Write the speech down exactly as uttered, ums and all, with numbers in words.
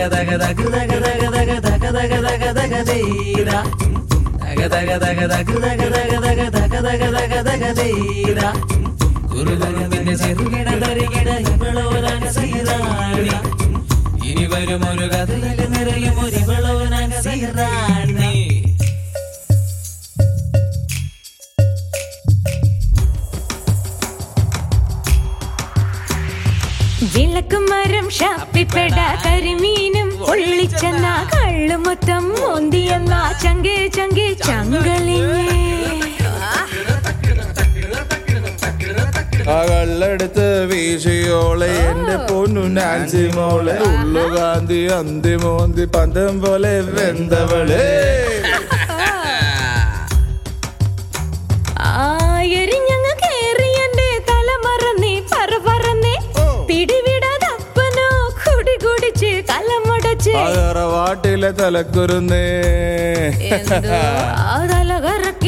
ഇനി വരും ഒരു കഥയിൽ നിറയും ഒരു വിളവനാണ്. വിളക്കുമരം ഷാപ്പിപ്പെട കരിമീനും ഒള്ളിച്ചെന്ന കള്ളു മൊത്തം മോന്തിയെന്ന ചങ്കേ ചങ്കേ ചങ്കളിഞ്ഞേ ആ കള്ളെടുത്ത് വീശിയോളെ എന്റെ പൊന്നു നാൻസി മോളെ ഉള്ളുകാന്തി അന്തി മോന്തി പന്തം പോലെ വെന്തവളെ എരിഞ്ഞങ്ങ് കേറി എന്റെ തല മറന്നേ പറ പറന്നേ പിടിവിടാതപ്പനോ കുടി കുടിച്ച് കലമുടച്ച് വാട്ടിലെ തലക്കുരുന്നേ തല കറക്കി